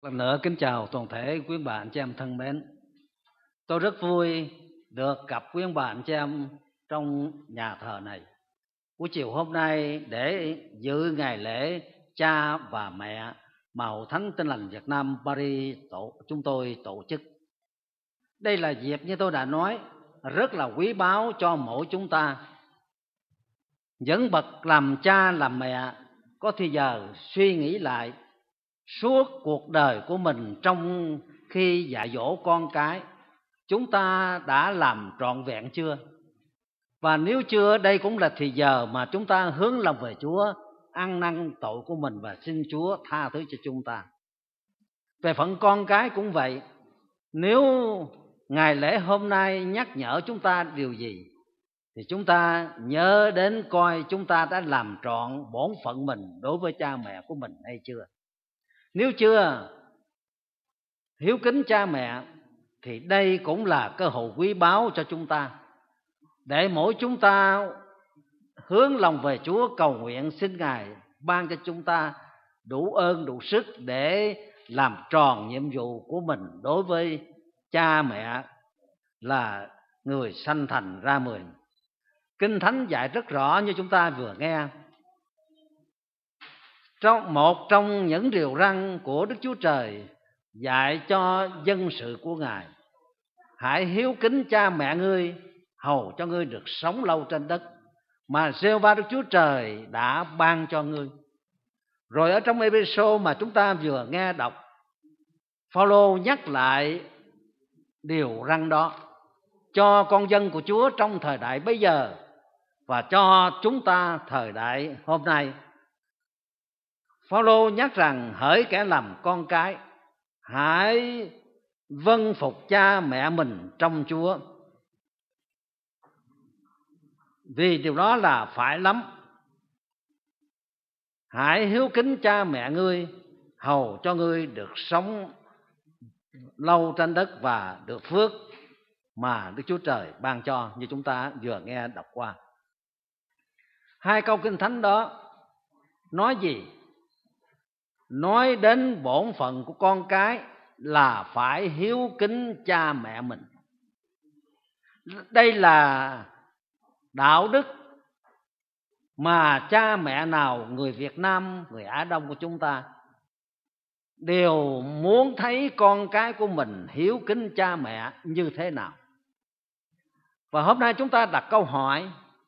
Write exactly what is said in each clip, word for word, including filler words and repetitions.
Lần nữa kính chào toàn thể quý bạn chị em thân mến. Tôi rất vui được gặp quý bạn chị em trong nhà thờ này buổi chiều hôm nay để dự ngày lễ cha và mẹ mà Hội Thánh Tin Lành Việt Nam Paris tổ chúng tôi tổ chức. Đây là dịp như tôi đã nói rất là quý báu cho mỗi chúng ta. Những bậc làm cha làm mẹ có thì giờ suy nghĩ lại suốt cuộc đời của mình trong khi dạy dỗ con cái, chúng ta đã làm trọn vẹn chưa? Và nếu chưa, đây cũng là thì giờ mà chúng ta hướng lòng về Chúa, ăn năn tội của mình và xin Chúa tha thứ cho chúng ta. Về phận con cái cũng vậy. Nếu ngày lễ hôm nay nhắc nhở chúng ta điều gì thì chúng ta nhớ đến coi chúng ta đã làm trọn bổn phận mình đối với cha mẹ của mình hay chưa. Nếu chưa hiếu kính cha mẹ thì đây cũng là cơ hội quý báu cho chúng ta, để mỗi chúng ta hướng lòng về Chúa, cầu nguyện xin Ngài ban cho chúng ta đủ ơn đủ sức để làm tròn nhiệm vụ của mình đối với cha mẹ là người sanh thành ra mình. Kinh Thánh dạy rất rõ như chúng ta vừa nghe. Trong một trong những điều răn của Đức Chúa Trời dạy cho dân sự của Ngài: hãy hiếu kính cha mẹ ngươi, hầu cho ngươi được sống lâu trên đất mà Giê-hô-va Đức Chúa Trời đã ban cho ngươi. Rồi ở trong Ê-phê-sô mà chúng ta vừa nghe đọc, Phao-lô nhắc lại điều răn đó cho con dân của Chúa trong thời đại bây giờ và cho chúng ta thời đại hôm nay. Phao-lô nhắc rằng hỡi kẻ làm con cái, hãy vâng phục cha mẹ mình trong Chúa, vì điều đó là phải lắm. Hãy hiếu kính cha mẹ ngươi, hầu cho ngươi được sống lâu trên đất và được phước mà Đức Chúa Trời ban cho, như chúng ta vừa nghe đọc qua. Hai câu Kinh Thánh đó nói gì? Nói đến bổn phận của con cái là phải hiếu kính cha mẹ mình. Đây là đạo đức mà cha mẹ nào, người Việt Nam, người Á Đông của chúng ta đều muốn thấy con cái của mình hiếu kính cha mẹ như thế nào. Và hôm nay chúng ta đặt câu hỏi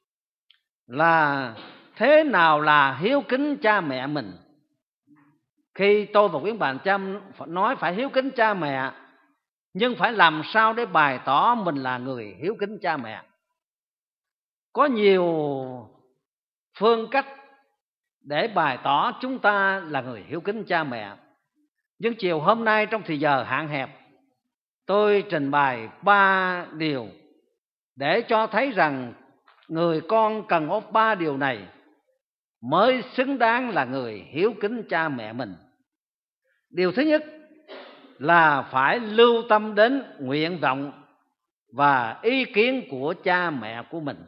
là thế nào là hiếu kính cha mẹ mình? Khi tôi và quý bạn chăm nói phải hiếu kính cha mẹ, nhưng phải làm sao để bày tỏ mình là người hiếu kính cha mẹ? Có nhiều phương cách để bày tỏ chúng ta là người hiếu kính cha mẹ. Nhưng chiều hôm nay trong thời giờ hạn hẹp, tôi trình bày ba điều để cho thấy rằng người con cần có ba điều này mới xứng đáng là người hiếu kính cha mẹ mình. Điều thứ nhất là phải lưu tâm đến nguyện vọng và ý kiến của cha mẹ của mình.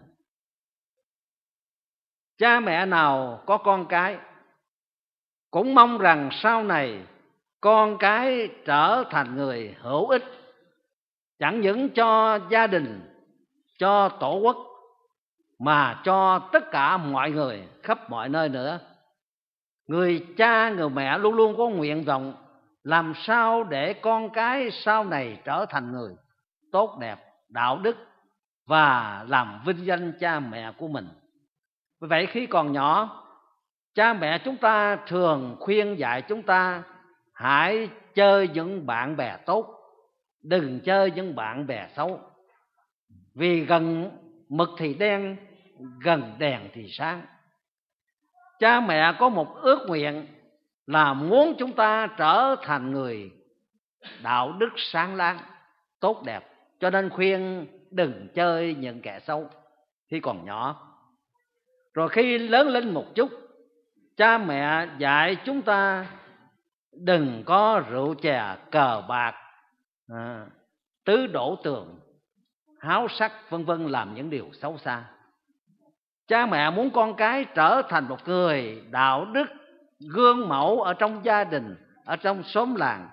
Cha mẹ nào có con cái cũng mong rằng sau này con cái trở thành người hữu ích, chẳng những cho gia đình, cho tổ quốc, mà cho tất cả mọi người khắp mọi nơi nữa. Người cha, người mẹ luôn luôn có nguyện vọng làm sao để con cái sau này trở thành người tốt đẹp, đạo đức và làm vinh danh cha mẹ của mình. Vì vậy khi còn nhỏ, cha mẹ chúng ta thường khuyên dạy chúng ta hãy chơi những bạn bè tốt, đừng chơi những bạn bè xấu. Vì gần mực thì đen, gần đèn thì sáng. Cha mẹ có một ước nguyện là muốn chúng ta trở thành người đạo đức sáng láng, tốt đẹp, cho nên khuyên đừng chơi những kẻ xấu khi còn nhỏ. Rồi khi lớn lên một chút, cha mẹ dạy chúng ta đừng có rượu chè, cờ bạc, à, tứ đổ tường, háo sắc vân vân, làm những điều xấu xa. Cha mẹ muốn con cái trở thành một người đạo đức, gương mẫu ở trong gia đình, ở trong xóm làng,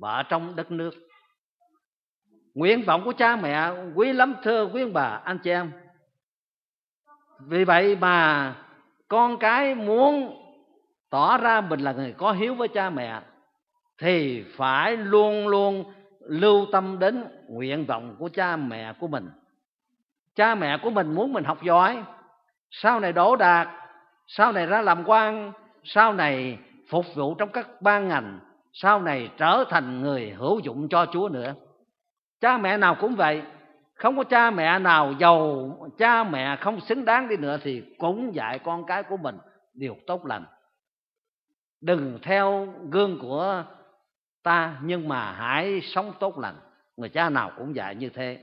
và ở trong đất nước. Nguyện vọng của cha mẹ quý lắm thưa quý ông bà, anh chị em. Vì vậy mà con cái muốn tỏ ra mình là người có hiếu với cha mẹ thì phải luôn luôn lưu tâm đến nguyện vọng của cha mẹ của mình. Cha mẹ của mình muốn mình học giỏi, sau này đỗ đạt, sau này ra làm quan, sau này phục vụ trong các ban ngành, sau này trở thành người hữu dụng cho Chúa nữa. Cha mẹ nào cũng vậy. Không có cha mẹ nào giàu cha mẹ không xứng đáng đi nữa thì cũng dạy con cái của mình điều tốt lành. Đừng theo gương của ta, nhưng mà hãy sống tốt lành. Người cha nào cũng dạy như thế.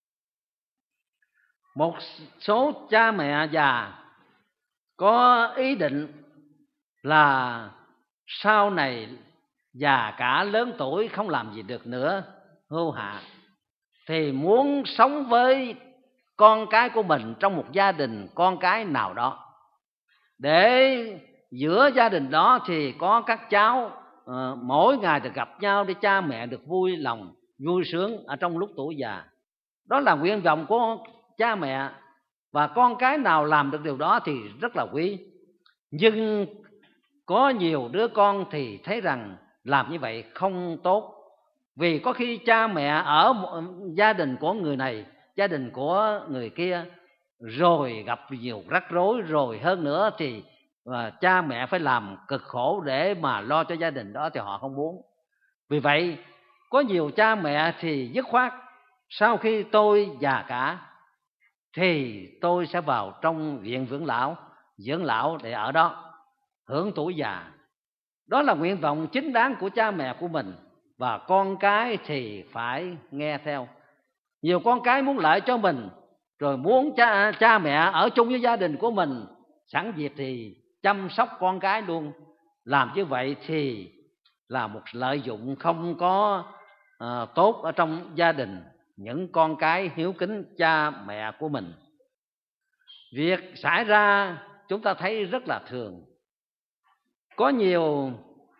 Một số cha mẹ già có ý định là sau này già cả lớn tuổi không làm gì được nữa, hưu hạ, thì muốn sống với con cái của mình trong một gia đình con cái nào đó, để giữa gia đình đó thì có các cháu uh, mỗi ngày được gặp nhau để cha mẹ được vui lòng vui sướng ở trong lúc tuổi già. Đó là nguyện vọng của cha mẹ, và con cái nào làm được điều đó thì rất là quý. Nhưng có nhiều đứa con thì thấy rằng làm như vậy không tốt, vì có khi cha mẹ ở gia đình của người này, gia đình của người kia, rồi gặp nhiều rắc rối, rồi hơn nữa thì và cha mẹ phải làm cực khổ để mà lo cho gia đình đó thì họ không muốn. Vì vậy có nhiều cha mẹ thì dứt khoát sau khi tôi già cả thì tôi sẽ vào trong viện dưỡng lão, dưỡng lão để ở đó hưởng tuổi già. Đó là nguyện vọng chính đáng của cha mẹ của mình, và con cái thì phải nghe theo. Nhiều con cái muốn lợi cho mình, rồi muốn cha, cha mẹ ở chung với gia đình của mình, sẵn dịp thì chăm sóc con cái luôn. Làm như vậy thì là một lợi dụng không có à, tốt ở trong gia đình những con cái hiếu kính cha mẹ của mình. Việc xảy ra chúng ta thấy rất là thường. Có nhiều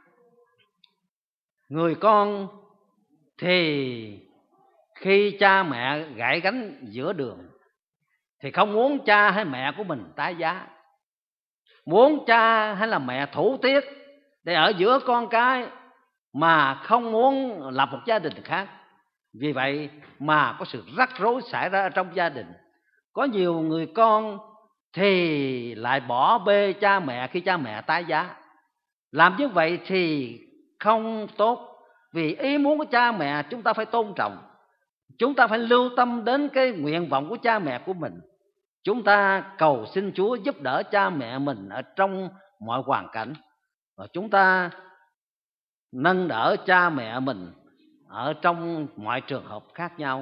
người con thì khi cha mẹ gãy gánh giữa đường thì không muốn cha hay mẹ của mình tái giá, muốn cha hay là mẹ thủ tiết để ở giữa con cái, mà không muốn lập một gia đình khác. Vì vậy mà có sự rắc rối xảy ra trong gia đình. Có nhiều người con thì lại bỏ bê cha mẹ khi cha mẹ tái giá. Làm như vậy thì không tốt, vì ý muốn của cha mẹ chúng ta phải tôn trọng. Chúng ta phải lưu tâm đến cái nguyện vọng của cha mẹ của mình. Chúng ta cầu xin Chúa giúp đỡ cha mẹ mình ở trong mọi hoàn cảnh, và chúng ta nâng đỡ cha mẹ mình ở trong mọi trường hợp khác nhau.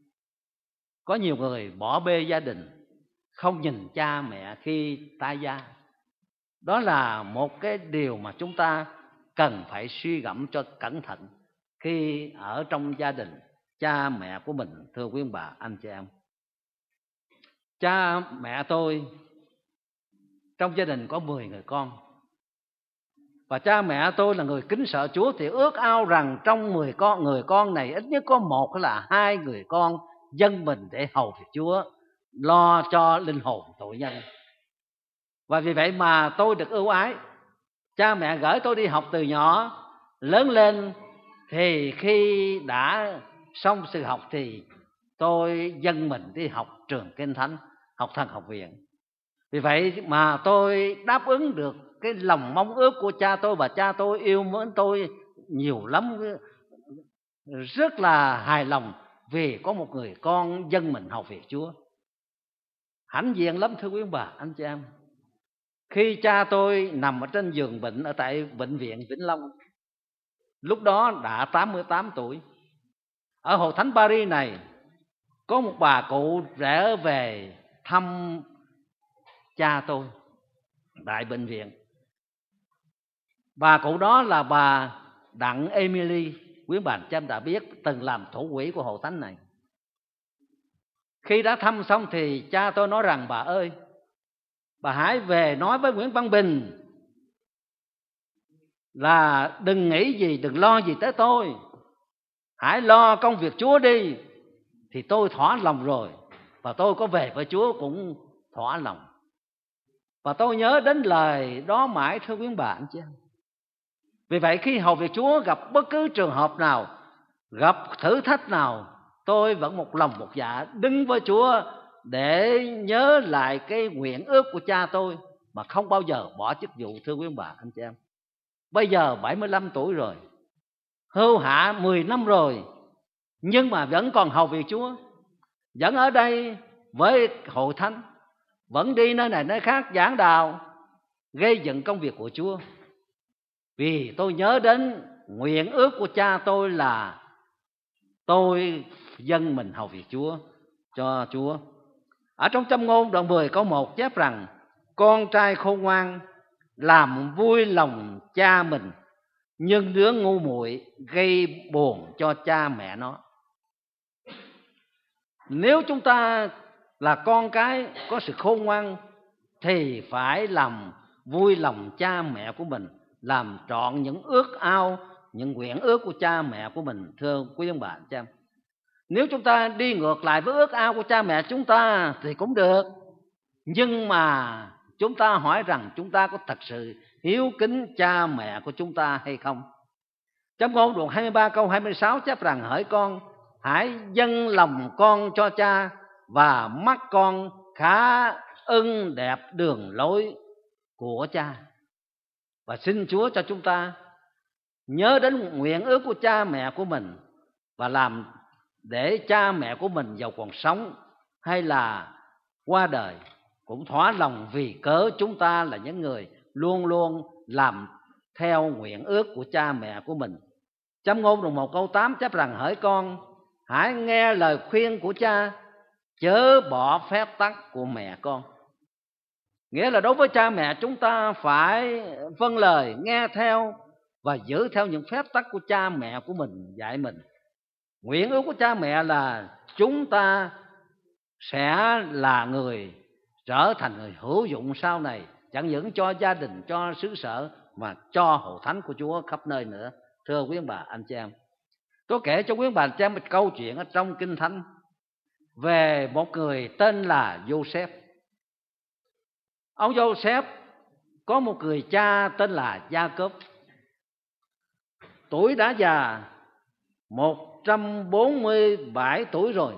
Có nhiều người bỏ bê gia đình, không nhìn cha mẹ khi tái gia. Đó là một cái điều mà chúng ta cần phải suy gẫm cho cẩn thận khi ở trong gia đình cha mẹ của mình, thưa quý ông bà, anh chị em. Cha mẹ tôi trong gia đình có mười người con, và cha mẹ tôi là người kính sợ Chúa, thì ước ao rằng trong mười con người con này ít nhất có một hay là hai người con dâng mình để hầu việc Chúa, lo cho linh hồn tội nhân. Và vì vậy mà tôi được ưu ái. Cha mẹ gửi tôi đi học từ nhỏ, lớn lên thì khi đã xong sự học thì tôi dâng mình đi học trường Kinh Thánh, học thần học viện. Vì vậy mà tôi đáp ứng được cái lòng mong ước của cha tôi, và cha tôi yêu mến tôi nhiều lắm, rất là hài lòng vì có một người con dâng mình học việc Chúa. Hãnh diện lắm thưa quý ông bà, anh chị em. Khi cha tôi nằm ở trên giường bệnh ở tại bệnh viện Vĩnh Long, lúc đó đã tám mươi tám tuổi, ở Hội Thánh Paris này có một bà cụ rẽ về thăm cha tôi tại bệnh viện. Bà cụ đó là bà Đặng Emily, quý bà cha đã biết, từng làm thủ quỹ của Hội Thánh này. Khi đã thăm xong thì cha tôi nói rằng: bà ơi, bà hãy về nói với Nguyễn Văn Bình là đừng nghĩ gì, đừng lo gì tới tôi. hãy lo công việc Chúa đi, thì tôi thỏa lòng rồi. Và tôi có về với Chúa cũng thỏa lòng. Và tôi nhớ đến lời đó mãi, thưa quý bà anh chị em. Vì vậy khi hầu việc Chúa gặp bất cứ trường hợp nào, gặp thử thách nào, tôi vẫn một lòng một dạ đứng với Chúa để nhớ lại cái nguyện ước của cha tôi mà không bao giờ bỏ chức vụ, thưa quý bà anh chị em. Bây giờ bảy mươi lăm tuổi rồi, hưu hạ mười năm rồi, nhưng mà vẫn còn hầu việc Chúa, vẫn ở đây với hội thánh, vẫn đi nơi này nơi khác giảng đạo, gây dựng công việc của Chúa. Vì tôi nhớ đến nguyện ước của cha tôi là tôi dâng mình hầu việc Chúa cho Chúa. Ở trong Châm Ngôn đoạn mười câu một chép rằng: con trai khôn ngoan làm vui lòng cha mình, nhưng đứa ngu muội gây buồn cho cha mẹ nó. Nếu chúng ta là con cái có sự khôn ngoan thì phải làm vui lòng cha mẹ của mình, làm trọn những ước ao, những nguyện ước của cha mẹ của mình, thưa quý ông bà anh chị em. Nếu chúng ta đi ngược lại với ước ao của cha mẹ chúng ta thì cũng được, nhưng mà chúng ta hỏi rằng chúng ta có thật sự hiếu kính cha mẹ của chúng ta hay không? Châm Ngôn đoạn hai mươi ba câu hai mươi sáu chép rằng: hỡi con, hãy dâng lòng con cho cha, và mắt con khá ưng đẹp đường lối của cha. Và xin Chúa cho chúng ta nhớ đến nguyện ước của cha mẹ của mình, và làm để cha mẹ của mình giàu còn sống hay là qua đời cũng thỏa lòng, vì cớ chúng ta là những người luôn luôn làm theo nguyện ước của cha mẹ của mình. Châm Ngôn đoạn một câu tám chép rằng: hỡi con, hãy nghe lời khuyên của cha, chớ bỏ phép tắc của mẹ con. Nghĩa là đối với cha mẹ chúng ta phải vâng lời, nghe theo và giữ theo những phép tắc của cha mẹ của mình dạy mình. Nguyện ước của cha mẹ là chúng ta sẽ là người trở thành người hữu dụng sau này, chẳng những cho gia đình, cho xứ sở, mà cho hội thánh của Chúa khắp nơi nữa, thưa quý bà anh chị em. Tôi kể cho quý bà anh chị em một câu chuyện ở trong Kinh Thánh về một người tên là Joseph. Ông Joseph có một người cha tên là Gia-cốp. Tuổi đã già, một trăm bốn mươi bảy tuổi rồi.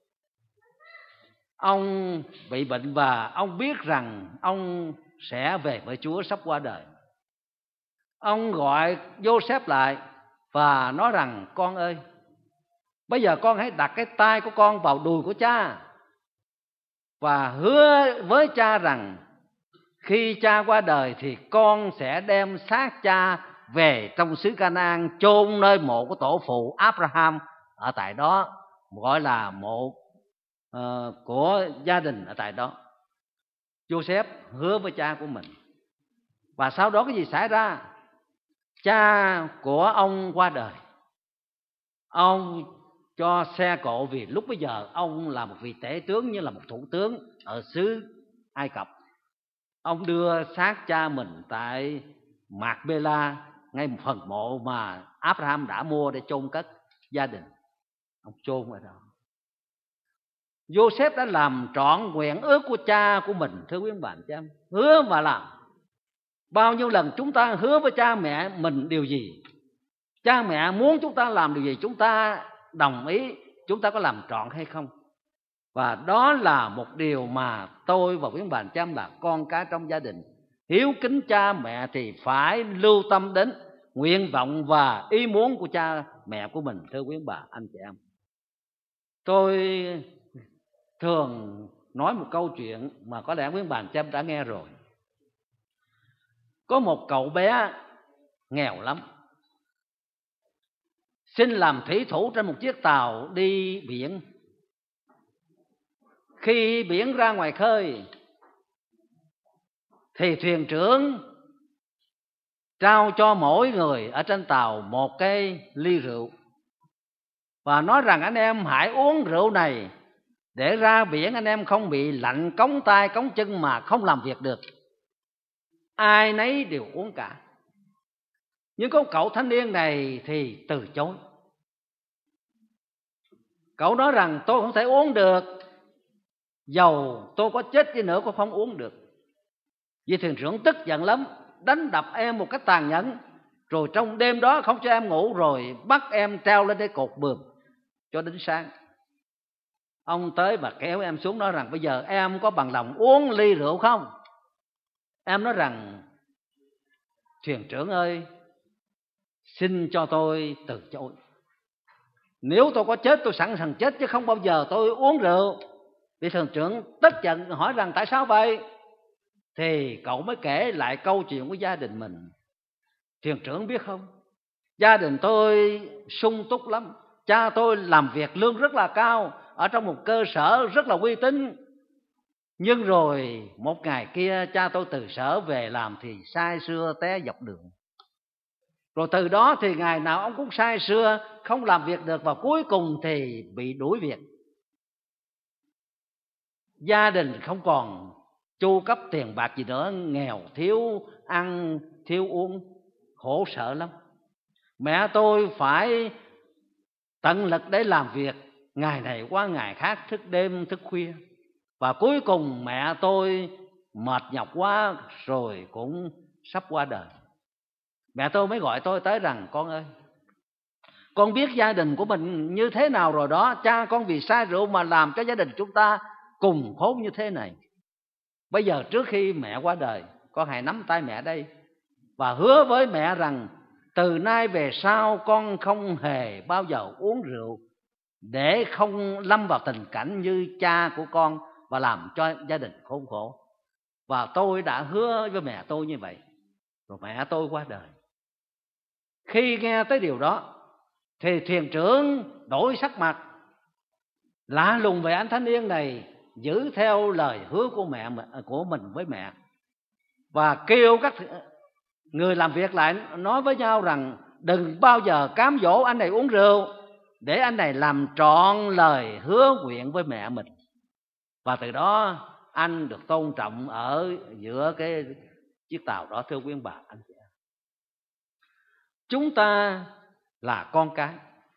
Ông bị bệnh và ông biết rằng ông sẽ về với Chúa sắp qua đời. Ông gọi Joseph lại và nói rằng: con ơi, bây giờ con hãy đặt cái tay của con vào đùi của cha, và hứa với cha rằng khi cha qua đời thì con sẽ đem xác cha về trong xứ Ca-na-an, chôn nơi mộ của tổ phụ Abraham ở tại đó, gọi là mộ uh, của gia đình ở tại đó. Joseph hứa với cha của mình. Và sau đó cái gì xảy ra? Cha của ông qua đời. Ông cho xe cộ, vì lúc bấy giờ ông là một vị tể tướng, như là một thủ tướng ở xứ Ai Cập. Ông đưa xác cha mình tại Mạc-bê-la, ngay một phần mộ mà Abraham đã mua để chôn cất gia đình. Ông chôn ở đó. Joseph đã làm trọn nguyện ước của cha của mình, thưa quý bạn chị em. Hứa mà làm. Bao nhiêu lần chúng ta hứa với cha mẹ mình điều gì, cha mẹ muốn chúng ta làm điều gì, chúng ta đồng ý, chúng ta có làm trọn hay không? Và đó là một điều mà tôi và quý bạn chị em là con cái trong gia đình hiếu kính cha mẹ thì phải lưu tâm đến nguyện vọng và ý muốn của cha mẹ của mình, thưa quý bà anh chị em. Tôi thường nói một câu chuyện mà có lẽ quý bạn chị em đã nghe rồi. Có một cậu bé nghèo lắm, xin làm thủy thủ trên một chiếc tàu đi biển. Khi biển ra ngoài khơi thì thuyền trưởng trao cho mỗi người ở trên tàu một cái ly rượu và nói rằng: anh em hãy uống rượu này để ra biển anh em không bị lạnh cống tay cống chân mà không làm việc được. Ai nấy đều uống cả. Nhưng có cậu thanh niên này thì từ chối. Cậu nói rằng tôi không thể uống được, dầu tôi có chết đi nữa cũng không uống được. Vì thuyền trưởng tức giận lắm, đánh đập em một cách tàn nhẫn, rồi trong đêm đó không cho em ngủ, rồi bắt em treo lên cái cột buồm cho đến sáng. Ông tới và kéo em xuống, nói rằng bây giờ em có bằng lòng uống ly rượu không? Em nói rằng thuyền trưởng ơi, xin cho tôi từ chối. Nếu tôi có chết tôi sẵn sàng chết, chứ không bao giờ tôi uống rượu. Vị thuyền trưởng tức giận hỏi rằng tại sao vậy? Thì cậu mới kể lại câu chuyện của gia đình mình. Thuyền trưởng biết không, gia đình tôi sung túc lắm. Cha tôi làm việc lương rất là cao ở trong một cơ sở rất là uy tín. Nhưng rồi một ngày kia cha tôi từ sở về làm thì say sưa té dọc đường. Rồi từ đó thì ngày nào ông cũng say sưa, không làm việc được, và cuối cùng thì bị đuổi việc. Gia đình không còn chu cấp tiền bạc gì nữa, nghèo, thiếu ăn, thiếu uống, khổ sở lắm. Mẹ tôi phải tận lực để làm việc, ngày này qua ngày khác, thức đêm thức khuya. Và cuối cùng mẹ tôi mệt nhọc quá rồi cũng sắp qua đời. Mẹ tôi mới gọi tôi tới rằng con ơi, con biết gia đình của mình như thế nào rồi đó. Cha con vì say rượu mà làm cho gia đình chúng ta cùng khốn như thế này. Bây giờ trước khi mẹ qua đời, con hãy nắm tay mẹ đây và hứa với mẹ rằng từ nay về sau con không hề bao giờ uống rượu, để không lâm vào tình cảnh như cha của con và làm cho gia đình khốn khổ. Và tôi đã hứa với mẹ tôi như vậy. Rồi mẹ tôi qua đời. Khi nghe tới điều đó thì thuyền trưởng đổi sắc mặt, lạ lùng về anh thanh niên này giữ theo lời hứa của mẹ của mình với mẹ, và kêu các người làm việc lại nói với nhau rằng đừng bao giờ cám dỗ anh này uống rượu, để anh này làm trọn lời hứa nguyện với mẹ mình. Và từ đó anh được tôn trọng ở giữa cái chiếc tàu đó. Thưa quý ông bà anh chị em, chúng ta là con cái,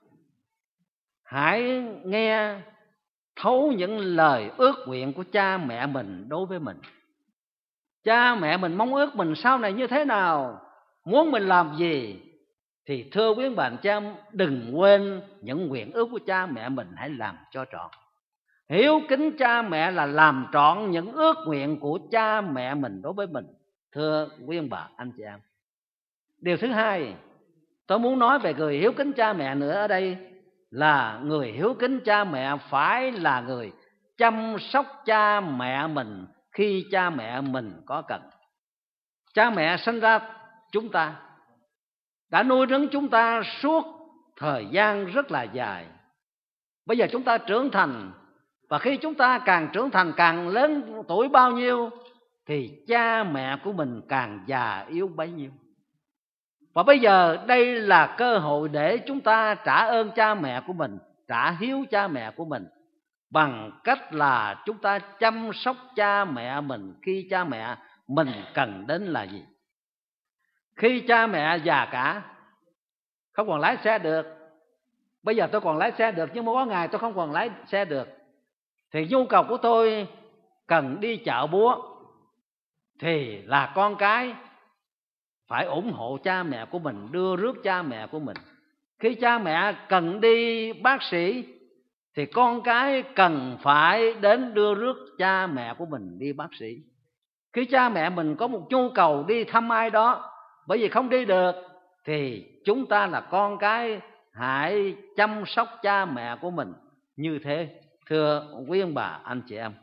hãy nghe thấu những lời ước nguyện của cha mẹ mình đối với mình. Cha mẹ mình mong ước mình sau này như thế nào, muốn mình làm gì, thì thưa quý bạn cha, đừng quên những nguyện ước của cha mẹ mình, hãy làm cho trọn. Hiếu kính cha mẹ là làm trọn những ước nguyện của cha mẹ mình đối với mình. Thưa quý ông bà anh chị em, điều thứ hai tôi muốn nói về người hiếu kính cha mẹ nữa ở đây là người hiếu kính cha mẹ phải là người chăm sóc cha mẹ mình khi cha mẹ mình có cần. Cha mẹ sinh ra chúng ta, đã nuôi nấng chúng ta suốt thời gian rất là dài. Bây giờ chúng ta trưởng thành, và khi chúng ta càng trưởng thành, càng lớn tuổi bao nhiêu, thì cha mẹ của mình càng già yếu bấy nhiêu. Và bây giờ đây là cơ hội để chúng ta trả ơn cha mẹ của mình, trả hiếu cha mẹ của mình, bằng cách là chúng ta chăm sóc cha mẹ mình khi cha mẹ mình cần đến là gì. Khi cha mẹ già cả, không còn lái xe được. Bây giờ tôi còn lái xe được, nhưng mà có ngày tôi không còn lái xe được, thì nhu cầu của tôi cần đi chợ búa, thì là con cái phải ủng hộ cha mẹ của mình, đưa rước cha mẹ của mình. Khi cha mẹ cần đi bác sĩ, thì con cái cần phải đến đưa rước cha mẹ của mình đi bác sĩ. Khi cha mẹ mình có một nhu cầu đi thăm ai đó, bởi vì không đi được, thì chúng ta là con cái hãy chăm sóc cha mẹ của mình như thế. Thưa quý ông bà anh chị em,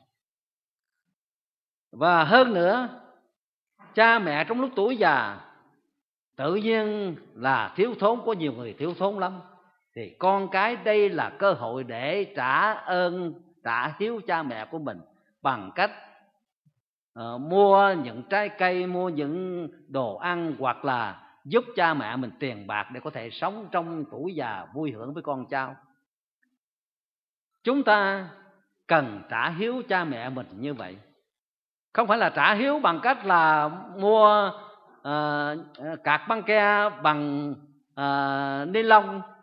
và hơn nữa, cha mẹ trong lúc tuổi già tự nhiên là thiếu thốn, có nhiều người thiếu thốn lắm, thì con cái đây là cơ hội để trả ơn, trả hiếu cha mẹ của mình bằng cách uh, mua những trái cây, mua những đồ ăn, hoặc là giúp cha mẹ mình tiền bạc để có thể sống trong tuổi già vui hưởng với con cháu. Chúng ta cần trả hiếu cha mẹ mình như vậy. Không phải là trả hiếu bằng cách là mua uh, cạc băng ke bằng uh, ni lông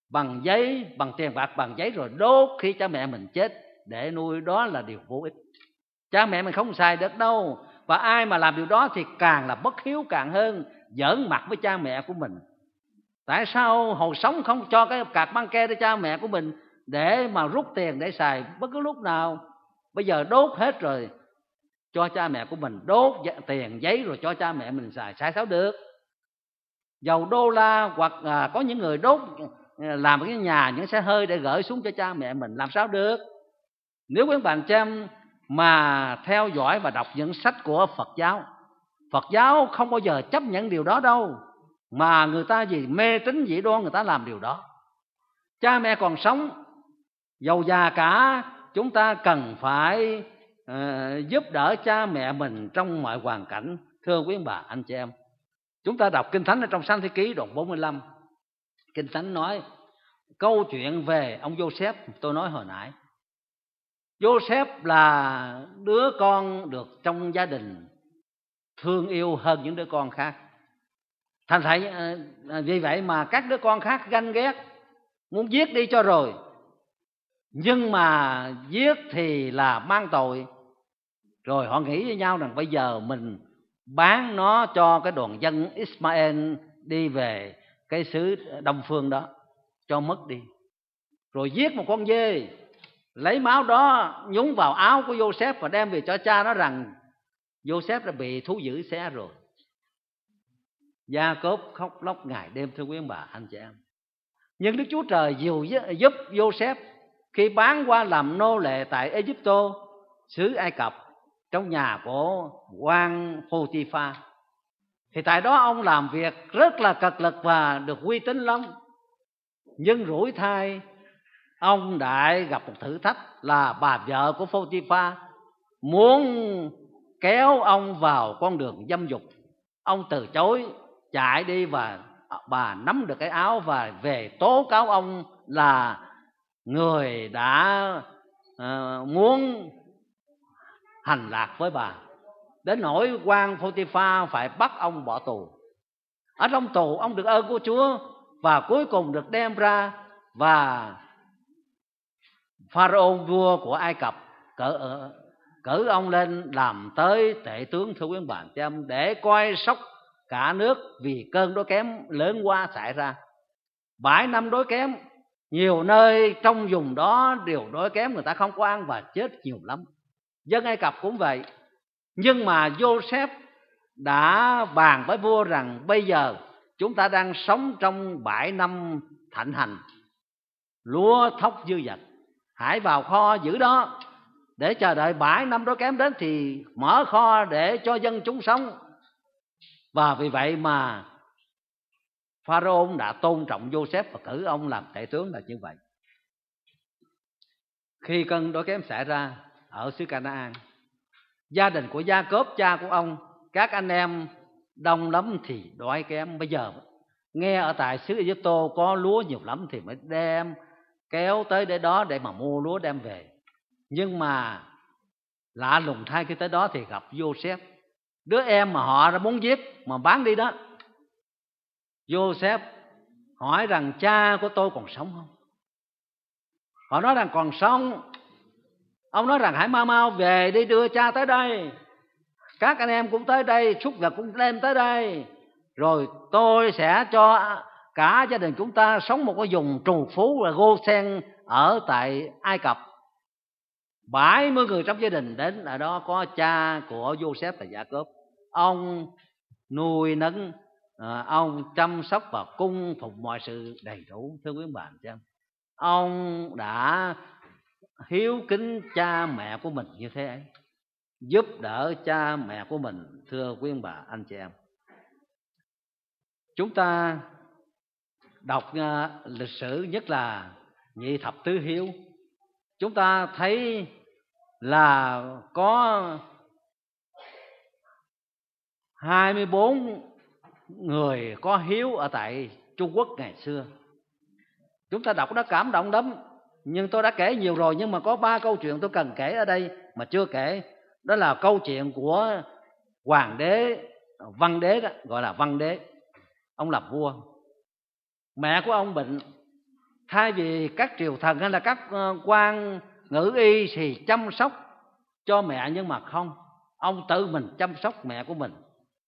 bằng giấy, bằng tiền bạc, bằng giấy rồi đốt khi cha mẹ mình chết để nuôi, đó là điều vô ích. Cha mẹ mình không xài được đâu. Và ai mà làm điều đó thì càng là bất hiếu càng hơn, giỡn mặt với cha mẹ của mình. Tại sao hồi sống không cho cái card băng ke cho cha mẹ của mình để mà rút tiền để xài bất cứ lúc nào? Bây giờ đốt hết rồi, cho cha mẹ của mình đốt tiền giấy rồi cho cha mẹ mình xài, xài sao được? Dầu đô la hoặc à, có những người đốt làm cái nhà, những xe hơi để gửi xuống cho cha mẹ mình, làm sao được? Nếu quý bạn xem mà theo dõi và đọc những sách của Phật giáo, Phật giáo không bao giờ chấp nhận điều đó đâu. Mà người ta gì mê tín dị đoan, người ta làm điều đó. Cha mẹ còn sống, giàu già cả, chúng ta cần phải uh, giúp đỡ cha mẹ mình trong mọi hoàn cảnh. Thưa quý bà anh chị em, chúng ta đọc Kinh Thánh ở trong Sáng Thế Ký đoạn bốn mươi lăm. Kinh Thánh nói câu chuyện về ông Joseph tôi nói hồi nãy. Joseph là đứa con được trong gia đình thương yêu hơn những đứa con khác. Thành thảy vì vậy mà các đứa con khác ganh ghét, muốn giết đi cho rồi. Nhưng mà giết thì là mang tội. Rồi họ nghĩ với nhau rằng bây giờ mình bán nó cho cái đoàn dân Ismael đi về cái xứ Đông Phương đó, cho mất đi. Rồi giết một con dê, lấy máu đó nhúng vào áo của Joseph và đem về cho cha nó rằng Joseph đã bị thú dữ xé rồi. Gia-cốp khóc lóc ngày đêm, thưa quý bà anh chị em. Nhưng Đức Chúa Trời dìu giúp Joseph khi bán qua làm nô lệ tại Egypto, xứ Ai Cập, trong nhà của quan Pô-ti-pha. Thì tại đó ông làm việc rất là cật lực và được uy tín lắm. Nhưng rủi thai, ông đã gặp một thử thách là bà vợ của Pô-ti-pha muốn kéo ông vào con đường dâm dục. Ông từ chối, chạy đi và bà nắm được cái áo và về tố cáo ông là người đã uh, muốn hành lạc với bà. Đến nỗi quan Pô-ti-pha phải bắt ông bỏ tù. Ở trong tù ông được ơn của Chúa và cuối cùng được đem ra, và Pharaoh vua của Ai Cập cử, cử ông lên làm tới tể tướng, thưa quý bạn chị em, để coi sóc cả nước vì cơn đói kém lớn quá xảy ra. Bảy năm đói kém, nhiều nơi trong vùng đó đều đói kém, người ta không có ăn và chết nhiều lắm. Dân Ai Cập cũng vậy. Nhưng mà Joseph đã bàn với vua rằng bây giờ chúng ta đang sống trong bảy năm thịnh hành, lúa thóc dư dật, hãy vào kho giữ đó để chờ đợi bảy năm đói kém đến thì mở kho để cho dân chúng sống. Và vì vậy mà Pharaoh đã tôn trọng Joseph và cử ông làm tể tướng là như vậy. Khi cơn đói kém xảy ra ở xứ Canaan, gia đình của Gia-cốp cha của ông, các anh em đông lắm thì đói kém. Bây giờ nghe ở tại xứ Egypto có lúa nhiều lắm thì mới đem kéo tới để đó để mà mua lúa đem về. Nhưng mà lạ lùng thay, khi tới đó thì gặp Joseph, đứa em mà họ đã muốn giết mà bán đi đó. Joseph hỏi rằng cha của tôi còn sống không? Họ nói rằng còn sống. Ông nói rằng hãy mau mau về đi, đưa cha tới đây. Các anh em cũng tới đây, súc vật cũng đem tới đây. Rồi tôi sẽ cho cả gia đình chúng ta sống một cái vùng trù phú là Gô-sen ở tại Ai Cập. bảy mươi người trong gia đình đến ở đó, có cha của Joseph là Gia-cốp. Ông nuôi nấng, ông chăm sóc và cung phục mọi sự đầy đủ, thưa quý bạn chứ. Ông đã hiếu kính cha mẹ của mình như thế ấy, giúp đỡ cha mẹ của mình, thưa quý bà anh chị em. Chúng ta đọc uh, lịch sử, nhất là nhị thập tứ hiếu, chúng ta thấy là có hai mươi bốn người có hiếu ở tại Trung Quốc ngày xưa. Chúng ta đọc nó cảm động lắm. Nhưng tôi đã kể nhiều rồi, nhưng mà có ba câu chuyện tôi cần kể ở đây mà chưa kể. Đó là câu chuyện của hoàng đế Văn Đế đó, gọi là Văn Đế. Ông làm vua, mẹ của ông bệnh, Thay vì các triều thần hay là các quan ngự y thì chăm sóc cho mẹ, nhưng mà không, ông tự mình chăm sóc mẹ của mình.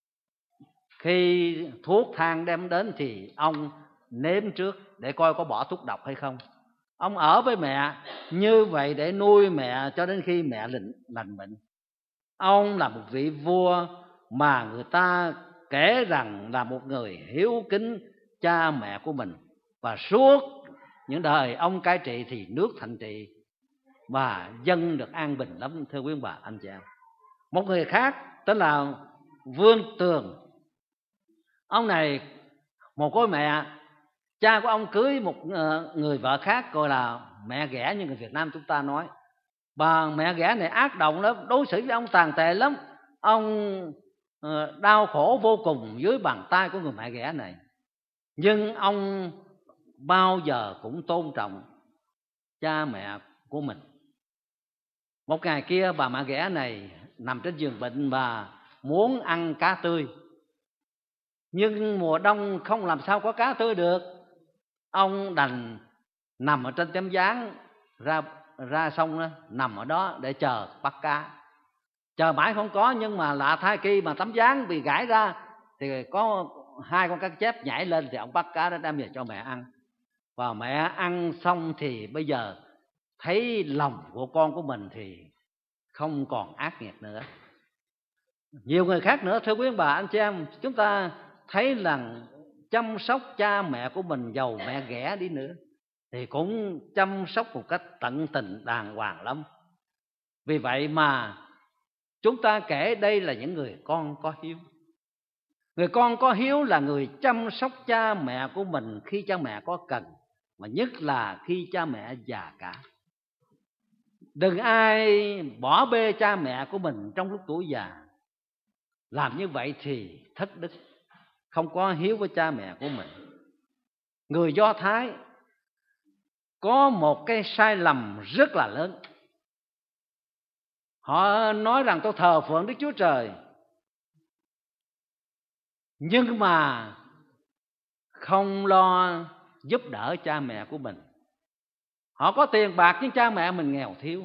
Khi thuốc thang đem đến thì ông nếm trước để coi có bỏ thuốc độc hay không. Ông ở với mẹ như vậy để nuôi mẹ cho đến khi mẹ lành bệnh. Ông là một vị vua mà người ta kể rằng là một người hiếu kính cha mẹ của mình, và suốt những đời ông cai trị thì nước thịnh trị và dân được an bình lắm, thưa quý bà anh chị em. Một người khác tên là Vương Tường. Ông này một cô mẹ, cha của ông cưới một người vợ khác gọi là mẹ ghẻ như người Việt Nam chúng ta nói. Bà mẹ ghẻ này ác động lắm, đối xử với ông tàn tệ lắm. Ông đau khổ vô cùng dưới bàn tay của người mẹ ghẻ này. Nhưng ông bao giờ cũng tôn trọng cha mẹ của mình. Một ngày kia bà mẹ ghẻ này nằm trên giường bệnh và muốn ăn cá tươi, nhưng mùa đông không làm sao có cá tươi được. Ông đành nằm ở trên tấm ván ra ra sông đó, nằm ở đó để chờ bắt cá. Chờ mãi không có, nhưng mà lạ thay khi mà tấm ván bị gãy ra thì có hai con cá chép nhảy lên, thì ông bắt cá đó đem về cho mẹ ăn. Và mẹ ăn xong thì bây giờ thấy lòng của con của mình thì không còn ác nghiệt nữa. Nhiều người khác nữa, thưa quý ông bà anh chị em, chúng ta thấy rằng chăm sóc cha mẹ của mình, giàu mẹ ghẻ đi nữa thì cũng chăm sóc một cách tận tình đàng hoàng lắm. Vì vậy mà chúng ta kể đây là những người con có hiếu. Người con có hiếu là người chăm sóc cha mẹ của mình khi cha mẹ có cần, mà nhất là khi cha mẹ già cả. Đừng ai bỏ bê cha mẹ của mình trong lúc tuổi già. Làm như vậy thì thất đức, không có hiếu với cha mẹ của mình. Người Do Thái có một cái sai lầm rất là lớn. Họ nói rằng tôi thờ phượng Đức Chúa Trời, nhưng mà không lo giúp đỡ cha mẹ của mình. Họ có tiền bạc nhưng cha mẹ mình nghèo thiếu.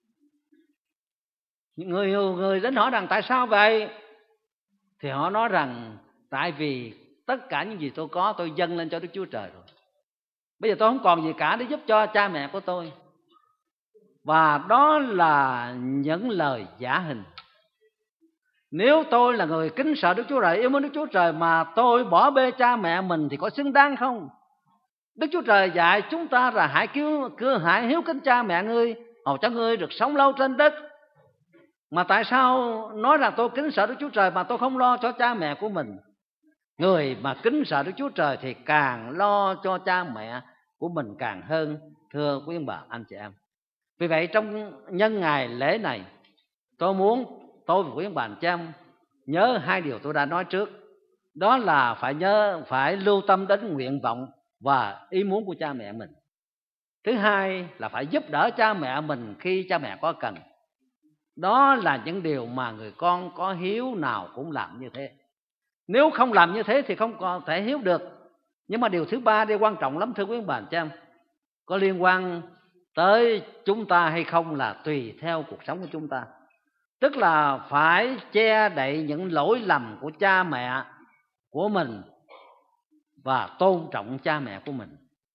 Người người đến hỏi rằng tại sao vậy? Thì họ nói rằng tại vì tất cả những gì tôi có tôi dâng lên cho Đức Chúa Trời rồi. Bây giờ tôi không còn gì cả để giúp cho cha mẹ của tôi. Và đó là những lời giả hình. Nếu tôi là người kính sợ Đức Chúa Trời, yêu mến Đức Chúa Trời mà tôi bỏ bê cha mẹ mình thì có xứng đáng không? Đức Chúa Trời dạy chúng ta là hãy cứu, cứ hãy hiếu kính cha mẹ ngươi, hầu cho ngươi được sống lâu trên đất. Mà tại sao nói rằng tôi kính sợ Đức Chúa Trời mà tôi không lo cho cha mẹ của mình? Người mà kính sợ Đức Chúa Trời thì càng lo cho cha mẹ của mình càng hơn, thưa quý ông bà anh chị em. Vì vậy trong nhân ngày lễ này, tôi muốn tôi và quý ông bà anh chị em nhớ hai điều tôi đã nói trước. Đó là phải nhớ, phải lưu tâm đến nguyện vọng và ý muốn của cha mẹ mình. Thứ hai là phải giúp đỡ cha mẹ mình khi cha mẹ có cần. Đó là những điều mà người con có hiếu nào cũng làm như thế. Nếu không làm như thế thì không có thể hiếu được. Nhưng mà điều thứ ba đây quan trọng lắm, thưa quý ông bà anh chị em, có liên quan tới chúng ta hay không là tùy theo cuộc sống của chúng ta. Tức là phải che đậy những lỗi lầm của cha mẹ của mình và tôn trọng cha mẹ của mình.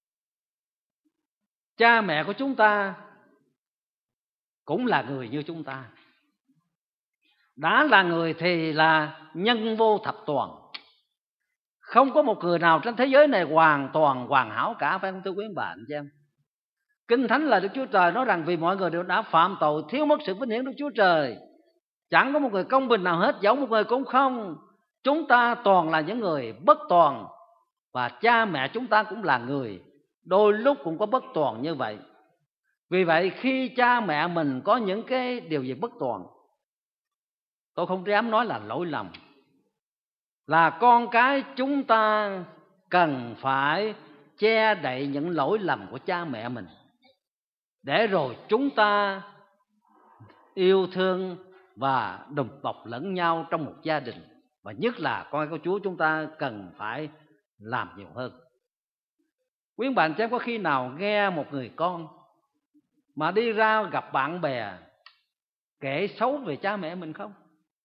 Cha mẹ của chúng ta cũng là người như chúng ta. Đã là người thì là nhân vô thập toàn. Không có một người nào trên thế giới này hoàn toàn hoàn hảo cả, phải không thưa quý bà anh chị em? Kinh Thánh là Đức Chúa Trời nói rằng vì mọi người đều đã phạm tội, thiếu mất sự vinh hiển Đức Chúa Trời. Chẳng có một người công bình nào hết, dẫu một người cũng không. Chúng ta toàn là những người bất toàn. Và cha mẹ chúng ta cũng là người, đôi lúc cũng có bất toàn như vậy. Vì vậy khi cha mẹ mình có những cái điều gì bất toàn, tôi không dám nói là lỗi lầm, là con cái chúng ta cần phải che đậy những lỗi lầm của cha mẹ mình, để rồi chúng ta yêu thương và đùm bọc lẫn nhau trong một gia đình. Và nhất là con cái của Chúa chúng ta cần phải làm nhiều hơn. Quý bạn chắc có khi nào nghe một người con mà đi ra gặp bạn bè kể xấu về cha mẹ mình không?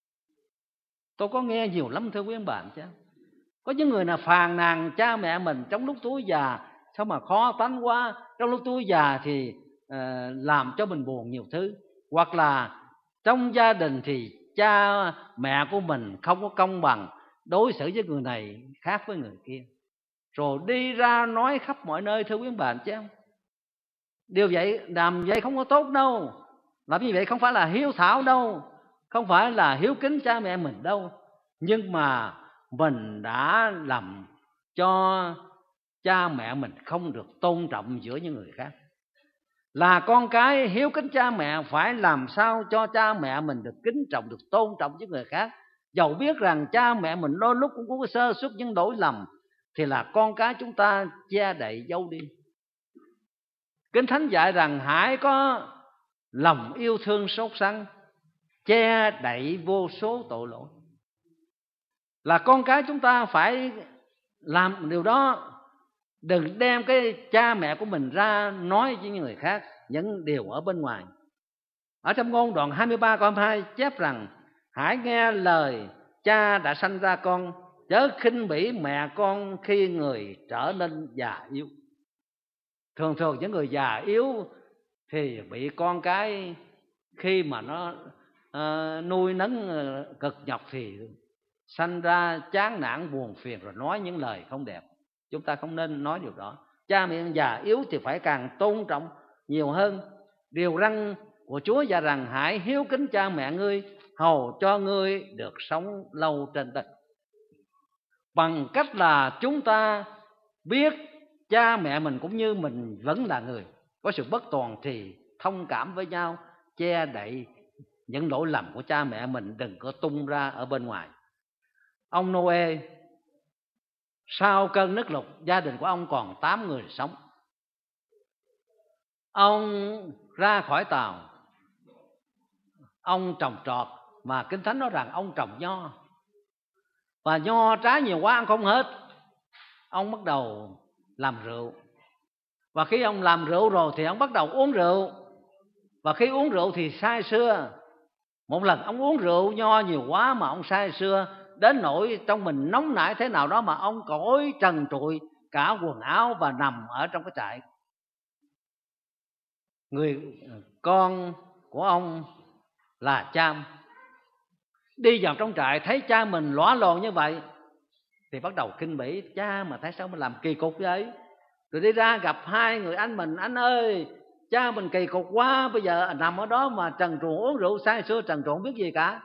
Tôi có nghe nhiều lắm thưa quý bạn chứ. Có những người nào phàn nàn cha mẹ mình trong lúc tuổi già sao mà khó tánh quá, trong lúc tuổi già thì uh, làm cho mình buồn nhiều thứ. Hoặc là trong gia đình thì cha mẹ của mình không có công bằng, đối xử với người này khác với người kia, rồi đi ra nói khắp mọi nơi thưa quý bạn chứ. Điều vậy làm vậy không có tốt đâu. Làm như vậy không phải là hiếu thảo đâu, không phải là hiếu kính cha mẹ mình đâu. Nhưng mà mình đã làm cho cha mẹ mình không được tôn trọng giữa những người khác. Là con cái hiếu kính cha mẹ phải làm sao cho cha mẹ mình được kính trọng, được tôn trọng với người khác. Dầu biết rằng cha mẹ mình đôi lúc cũng có sơ suất những lỗi lầm, thì là con cái chúng ta che đậy giấu đi. Kinh Thánh dạy rằng hãy có lòng yêu thương sốt sắng, che đậy vô số tội lỗi. Là con cái chúng ta phải làm điều đó. Đừng đem cái cha mẹ của mình ra nói với những người khác những điều ở bên ngoài. Ở trong Ngôn đoạn hai mươi ba câu hai mươi hai chép rằng: hãy nghe lời cha đã sanh ra con, chớ khinh bỉ mẹ con khi người trở nên già yếu. Thường thường những người già yếu thì bị con cái khi mà nó uh, nuôi nấng uh, cực nhọc thì sanh ra chán nản buồn phiền, rồi nói những lời không đẹp. Chúng ta không nên nói điều đó. Cha mẹ già yếu thì phải càng tôn trọng nhiều hơn. Điều răn của Chúa dạy rằng: hãy hiếu kính cha mẹ ngươi, hầu cho ngươi được sống lâu trên đất. Bằng cách là chúng ta biết cha mẹ mình cũng như mình vẫn là người có sự bất toàn, thì thông cảm với nhau, che đậy những lỗi lầm của cha mẹ mình, đừng có tung ra ở bên ngoài. Ông Noe, sau cơn nước lụt, gia đình của ông còn tám người sống. Ông ra khỏi tàu, ông trồng trọt, mà Kinh Thánh nói rằng ông trồng nho, và nho trái nhiều quá ăn không hết. Ông bắt đầu làm rượu, và khi ông làm rượu rồi thì ông bắt đầu uống rượu. Và khi uống rượu thì say sưa. Một lần ông uống rượu nho nhiều quá mà ông say sưa đến nỗi trong mình nóng nảy thế nào đó mà ông cởi trần trụi cả quần áo và nằm ở trong cái trại. Người con của ông là Cham đi vào trong trại thấy cha mình lõa lòn như vậy thì bắt đầu khinh bỉ: cha mà tại sao mình làm kỳ cục vậy? Rồi đi ra gặp hai người anh mình: anh ơi, cha mình kỳ cục quá, bây giờ nằm ở đó mà trần truồng uống rượu say sưa trần truồng không biết gì cả.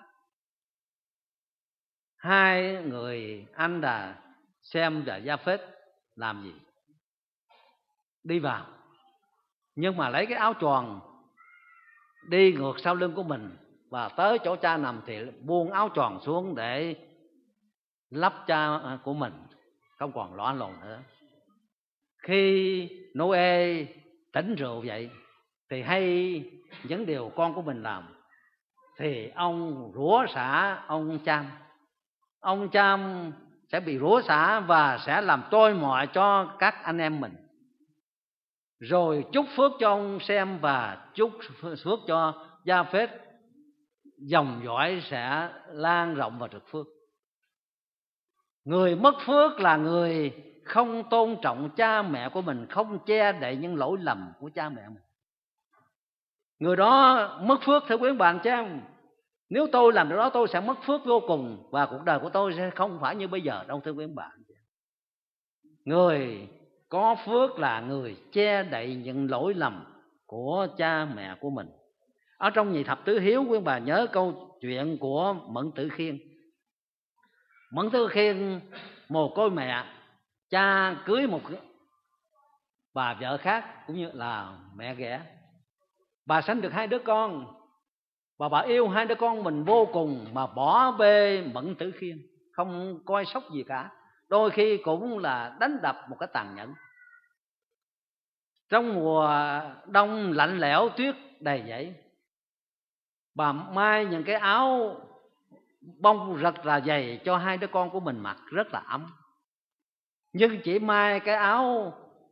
Hai người anh là Sem và Gia-phết làm gì? Đi vào, nhưng mà lấy cái áo choàng đi ngược sau lưng của mình, và tới chỗ cha nằm thì buông áo choàng xuống để lấp cha của mình không còn loạn lộn nữa. Khi Noe tỉnh rượu vậy thì hay những điều con của mình làm, thì ông rủa xả ông Cham. Ông Cham sẽ bị rủa xả và sẽ làm trôi mọi cho các anh em mình. Rồi chúc phước cho ông Sem và chúc phước cho Gia-phết, dòng dõi sẽ lan rộng và được phước. Người mất phước là người không tôn trọng cha mẹ của mình, không che đậy những lỗi lầm của cha mẹ mình. Người đó mất phước thưa quý bạn chứ. Nếu tôi làm điều đó tôi sẽ mất phước vô cùng, và cuộc đời của tôi sẽ không phải như bây giờ đâu thưa quý bạn. Người có phước là người che đậy những lỗi lầm của cha mẹ của mình. Ở trong Nhị Thập Tứ Hiếu, quý bà nhớ câu chuyện của Mẫn Tử Khiên. Mẫn Tử Khiên mồ côi mẹ, cha cưới một bà vợ khác cũng như là mẹ ghẻ. Bà sanh được hai đứa con, và bà yêu hai đứa con mình vô cùng mà bỏ bê Mẫn Tử Khiên, không coi sóc gì cả. Đôi khi cũng là đánh đập một cái tàn nhẫn. Trong mùa đông lạnh lẽo tuyết đầy dẫy, bà may những cái áo bông rất là dày cho hai đứa con của mình mặc rất là ấm. Nhưng chỉ may cái áo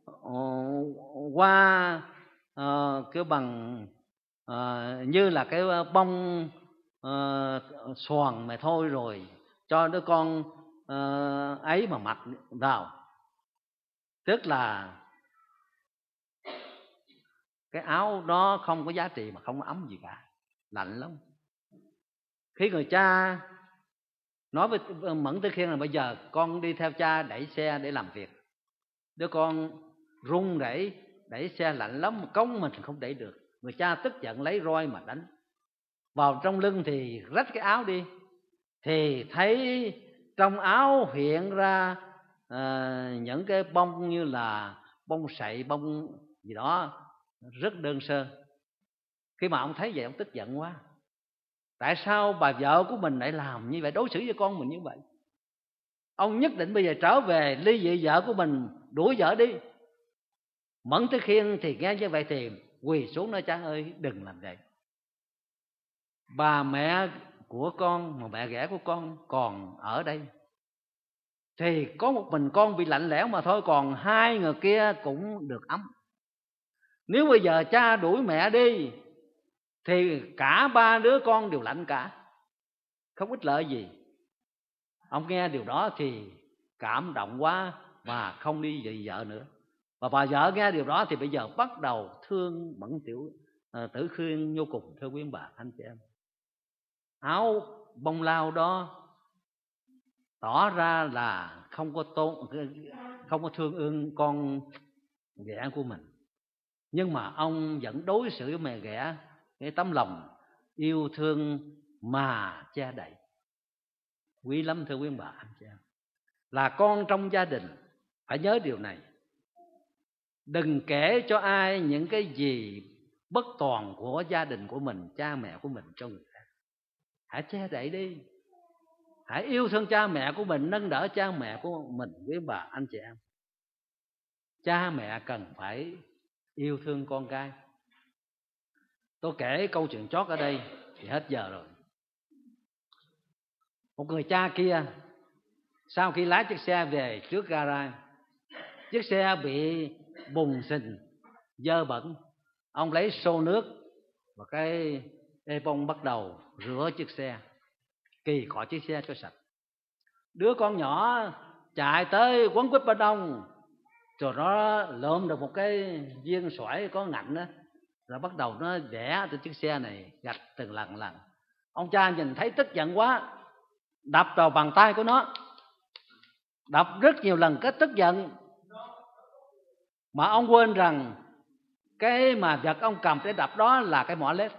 qua uh, cái bằng uh, như là cái bông uh, xoàn mà thôi, rồi cho đứa con uh, ấy mà mặc vào. Tức là cái áo đó không có giá trị mà không có ấm gì cả, lạnh lắm. Khi người cha nói với Mẫn Tư Khiên là bây giờ con đi theo cha đẩy xe để làm việc, đứa con run rẩy đẩy xe lạnh lắm, cống mình không đẩy được. Người cha tức giận lấy roi mà đánh vào trong lưng, thì rách cái áo đi, thì thấy trong áo hiện ra à, những cái bông như là bông sậy, bông gì đó rất đơn sơ. Khi mà ông thấy vậy, ông tức giận quá. Tại sao bà vợ của mình lại làm như vậy, đối xử với con mình như vậy? Ông nhất định bây giờ trở về ly dị vợ của mình, đuổi vợ đi. Mẫn Tư Khiên thì nghe như vậy thì quỳ xuống nói: cha ơi, đừng làm vậy. Bà mẹ của con, mà mẹ ghẻ của con còn ở đây, thì có một mình con bị lạnh lẽo mà thôi, còn hai người kia cũng được ấm. Nếu bây giờ cha đuổi mẹ đi thì cả ba đứa con đều lạnh cả, không ích lợi gì. Ông nghe điều đó thì cảm động quá và không đi dị vợ nữa. Và bà vợ nghe điều đó thì bây giờ bắt đầu thương Mẫn Tiểu uh, Tử Khiên vô cùng, thưa quý bà anh chị em. Áo bông lau đó tỏ ra là không có tôn, không có thương ương con ghẻ của mình, nhưng mà ông vẫn đối xử với mẹ ghẻ cái tấm lòng yêu thương mà che đậy. Quý lắm thưa quý bà anh chị em. Là con trong gia đình phải nhớ điều này. Đừng kể cho ai những cái gì bất toàn của gia đình của mình, cha mẹ của mình cho người khác. Hãy che đậy đi. Hãy yêu thương cha mẹ của mình, nâng đỡ cha mẹ của mình, quý bà anh chị em. Cha mẹ cần phải yêu thương con cái. Tôi kể câu chuyện chót ở đây thì hết giờ rồi. Một người cha kia sau khi lái chiếc xe về trước gara, chiếc xe bị bùn xình, dơ bẩn. Ông lấy xô nước và cái ê bông bắt đầu rửa chiếc xe, kỳ khỏi chiếc xe cho sạch. Đứa con nhỏ chạy tới quấn quýt bên ông, rồi nó lượm được một cái viên xoài có ngạnh đó, rồi bắt đầu nó vẽ trên chiếc xe này, gạch từng lần lần. Ông cha nhìn thấy tức giận quá, đập vào bàn tay của nó, đập rất nhiều lần cái tức giận. Mà ông quên rằng cái mà vật ông cầm để đập đó là cái mỏ lết.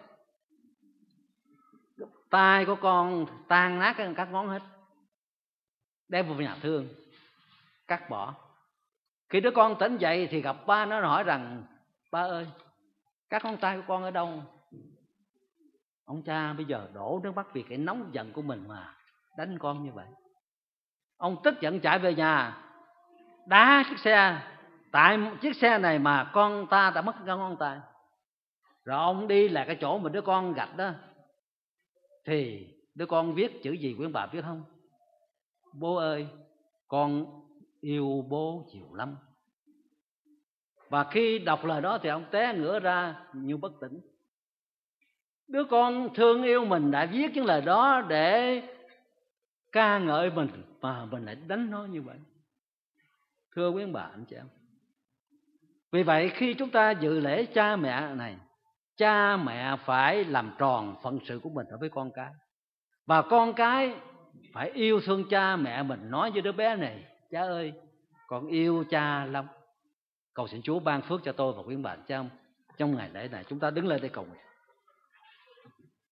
Tay của con tan nát các ngón hết, đem vào nhà thương cắt bỏ. Khi đứa con tỉnh dậy thì gặp ba, nó hỏi rằng: ba ơi, các ngón tay của con ở đâu? Ông cha bây giờ đổ nước mắt vì cái nóng giận của mình mà đánh con như vậy. Ông tức giận chạy về nhà, đá chiếc xe. Tại chiếc xe này mà con ta đã mất cái ngón tay. Rồi ông đi là cái chỗ mà đứa con gạch đó, thì đứa con viết chữ gì quý ông bà biết không? Bố ơi, con yêu bố nhiều lắm. Và khi đọc lời đó thì ông té ngửa ra như bất tỉnh. Đứa con thương yêu mình đã viết những lời đó để ca ngợi mình, mà mình lại đánh nó như vậy. Thưa quý ông bà anh chị em, vì vậy khi chúng ta dự lễ cha mẹ này, cha mẹ phải làm tròn phận sự của mình đối với con cái. Và con cái phải yêu thương cha mẹ mình, nói với đứa bé này: cha ơi, con yêu cha lắm. Cầu xin Chúa ban phước cho tôi và quý bà cha trong ngày lễ này. Chúng ta đứng lên để cầu nguyện.